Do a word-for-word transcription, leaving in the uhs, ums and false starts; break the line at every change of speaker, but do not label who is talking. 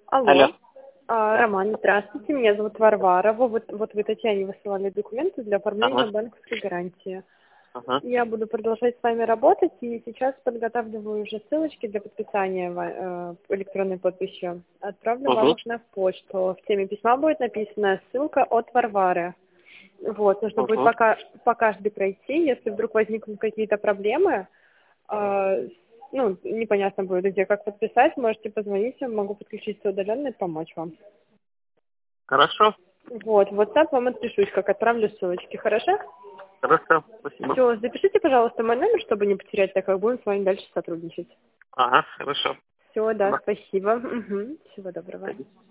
Алло.
Алло.
А,
Да.
Роман, здравствуйте. Меня зовут Варвара. Вы Вот, вот вы Татьяне высылали документы для оформления
Ага.
банковской гарантии.
Ага.
Я буду продолжать с вами работать и сейчас подготавливаю уже ссылочки для подписания ва- э, электронной подписью. Отправлю вам
Угу.
их на почту. В теме письма будет написана ссылка от Варвары. Вот, нужно будет
Угу.
пока по каждой пройти. Если вдруг возникнут какие-то проблемы, э, ну, непонятно будет, где как подписать, можете позвонить, я могу подключиться удаленно и помочь вам.
Хорошо.
Вот, в WhatsApp вам отпишусь, как отправлю ссылочки, хорошо?
Хорошо. Спасибо.
Все, запишите, пожалуйста, мой номер, чтобы не потерять, так как будем с вами дальше сотрудничать.
Ага. Хорошо.
Все, да,
Спасибо.
спасибо. Угу. Всего доброго.